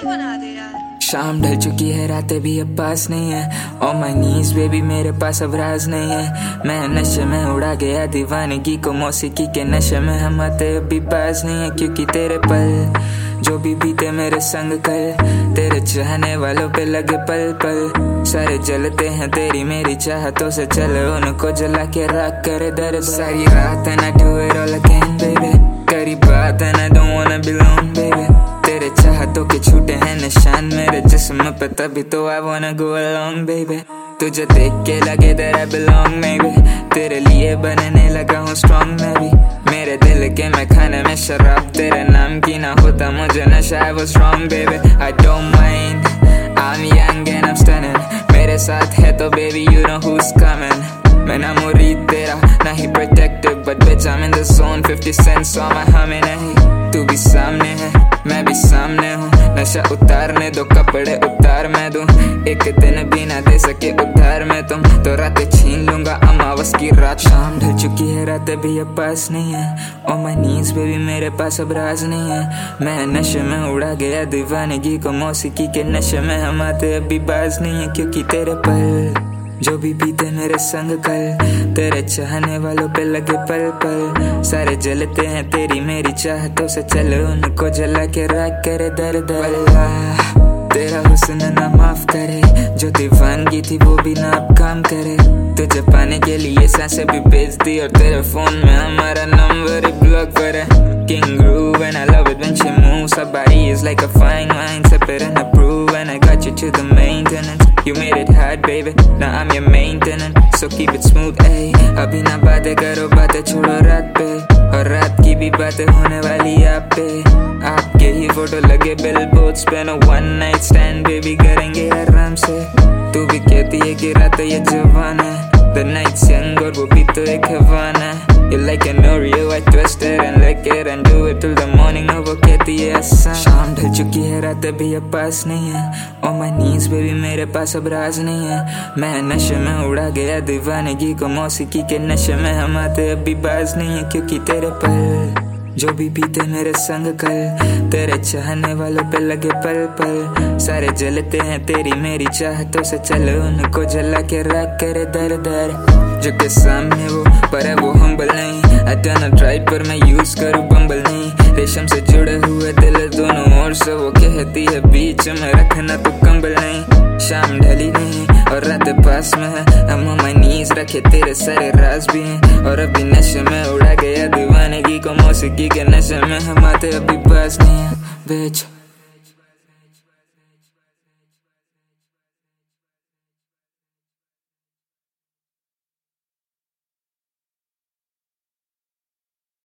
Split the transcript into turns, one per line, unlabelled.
बना दे यार।
शाम ढल चुकी है, रातें भी अब पास नहीं है। On my knees baby मेरे पास अब राज नहीं है। मैं नशे में उड़ा गया दीवानगी को, मौसीकी के नशे में हम आते अभी पास नहीं है। क्योंकि तेरे पल जो भी बीते मेरे संग कल, तेरे चाहने वालों पे लगे पल पल सारे जलते हैं तेरी मेरी चाहतों से। चल उनको जला के राख करे दर्द सारी रात। And I do it all again baby, करी बात and I don't wanna be alone baby। तेरे चाहतों के छूटे हैं निशान मेरे जिस्म पे, तभी तो I wanna go along baby। तुझे देख के लगे that I belong maybe, तेरे लिए बनने लगा हूँ strong मैं भी। मेरे दिल के मैं खाने में शराब तेरे नाम की ना होता मुझे नशा। I was wrong baby, I don't mind, I'm young and I'm stunning। मेरे साथ है तो baby you know who's coming। मैं ना मुरीद तेरा ना ही protective, but bitch I'm in the zone। 50 cents on my हमें नहीं, तू भी सामने है मैं भी सामने हूँ। नशा उतारने दो कपड़े उतार मैं दूं, एक दिन भी ना दे सके उधार में तुम तो रातें छीन लूंगा अमावस की रात। शाम ढल चुकी है, रातें भी अब पास नहीं है। On my knees baby मेरे पास अब राज नहीं है। मैं नशे में उड़ा गया दीवानगी को, मौसीकी के नशे में हम आते अभी बाज नहीं है। क्योंकि तेरे पल जो भी बीते मेरे संग कल, तेरे चाहने वालों पे लगे पल पल सारे जलते हैं तेरी मेरी चाहतों से। चल उनको जला के राख करे दर्द। अल्लाह तेरा हुस्न ना माफ करे, जो दीवानगी थी वो भी ना अब काम करे। तुझे पाने के लिए सांसें भी बेच दी और तेरे फोन में हमारा नंबर ही ब्लॉक पर है। King groove and I love it when she moves, her body is like a fine wine, sip it and approve, and I got you to the maintenance। You made it hard baby, now I'm your maintenance, so keep it smooth ayy। अभी ना बातें करो बातें छोड़ो रात पे, और रात की भी बातें होने वाली आप पे। आपके ही फोटो लगे बिलबोर्ड्स पे, no one night stand baby करेंगे आराम से। तू भी कहती है कि रात ये जवान है, the night's young और वो भी तो एक हवाना है। You like an Oreo, I twist it and lick it and do it till the morning, वो कहती है आसान। शाम ढल चुकी है, रातें भी अब पास नहीं है। On my knees baby मेरे पास अब राज नहीं है। मैं नशे में उड़ा गया दीवानगी को, मौसीकी के नशे में हम आते अभी बाज नहीं है। क्योंकि तेरे पल जो भी बीते मेरे संग कल, तेरे चाहने वालों पे लगे पल पल सारे जलते हैं तेरी मेरी चाहतों से। चल उनको जला के राख करे दर दर, जो के सामने वो पर है वो हम्बल नहीं। I done tried पर मैं यूज करूँ बम्बल नहीं। रेशम से जुड़े हुए दिल दोनों ओर से, वो कहती है बीच में रखना तो कंबल नहीं। शाम ढली नहीं और रात पास में है, हम on my knees रखे तेरे सारे राज भी हैं। और अभी नशे में उड़ा गया दीवानगी को, मौसीकी के नशे में हम आते अभी पास नहीं है bitch।